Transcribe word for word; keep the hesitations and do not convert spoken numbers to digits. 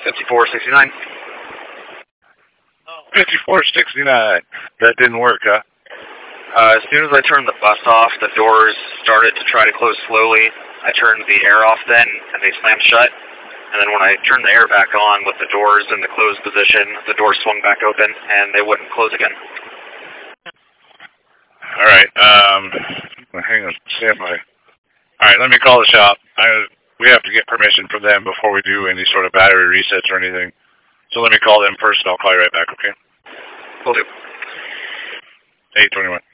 fifty-four sixty-nine. fifty-four sixty-nine. That didn't work, huh? Uh, as soon as I turned the bus off, the doors started to try to close slowly. I turned the air off then, and they slammed shut. And then when I turned the air back on with the doors in the closed position, the doors swung back open, and they wouldn't close again. All right. Um, hang on. Stand by. All right, let me call the shop. I, we have to get permission from them before we do any sort of battery resets or anything. So let me call them first, and I'll call you right back, okay? Will do. eight twenty-one.